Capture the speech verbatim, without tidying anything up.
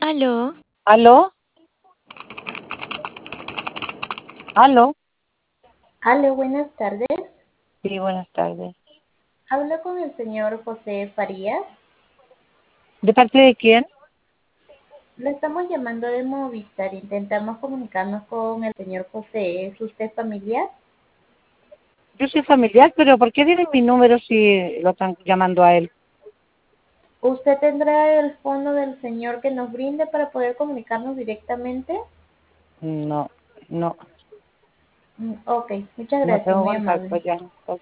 Aló, ¿Aló? ¿Aló? Aló, buenas tardes. Sí, buenas tardes. Hablo con el señor José Farías. ¿De parte de quién? Lo estamos llamando de Movistar. Intentamos comunicarnos con el señor José. ¿Es usted familiar? Yo soy familiar, pero ¿por qué tienen mi número si lo están llamando a él? ¿Usted tendrá el fondo del señor que nos brinde para poder comunicarnos directamente? No, no, Mm, ok, muchas no gracias, tengo muy contacto amable. ya.